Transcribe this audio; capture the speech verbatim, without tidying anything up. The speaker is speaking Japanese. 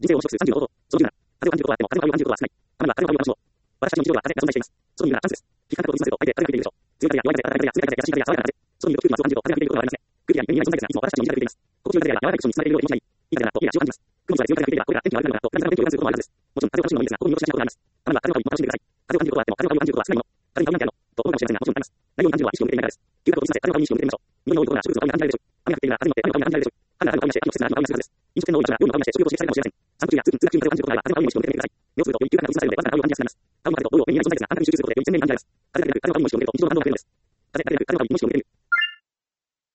人生を汚職するさんじゅうの方法。その理由なら、風を感じることはあっても、風を感じることは少ない。雨は風を感じることは私たちの日常では風が存在しています。その理由ならチャンスです。危機感覚を見せると、相手風が吹いているでしょう。強い風や弱い風や暖かい風や冷たい風や優しい風や爽やかな風。その理由と空気の圧を感じると風が吹いていることがありますね。空気や耳に存在ですが、いつも私たちの身近で吹いています。心地よい風や柔らかいクッションに包まれているようで気持ちがいい。いい風だなと、いい足を感じます。雲の空で強い風が吹いているが、これが天気が悪くなるのだと、何かの天気を感じることもあるはずです。もちろん、風を楽しむのもいいですが、心に落としないことがあります。雨は風の香りを楽しんでください。風を感じることはあっても、風の香りを感じることは少ないもの。風に香りなんてあるのと思うかもしれませんが、もちろんあります。何を感じるのは意識を向けていないからです。急角を見させ、風の香りに意識を向けてみましょう。匂いの多いところなら植物の香りが感じられるでしょう。雨が降っているなら風に乗って雨の香りが感じられるでしょう。春なら春の香りがして、秋の季節なら秋の香りがするはずです。飲食店の多い場所なら夜の香りがして食欲を刺激されるかもしれません。散歩中や通通学中に風を感じることがあれば、風の香りに意識を向けてみてください。目をつぶるとより急角が映されるので、わずかな香りを感じやすくなります。顔の風と同様目に見えない存在ですが、感覚に集中することでより鮮明に感じられます。風がなく風の香りに意識を向けると日常の反応が増えるのです。風、風がなく風の香りに意識を向けてみる。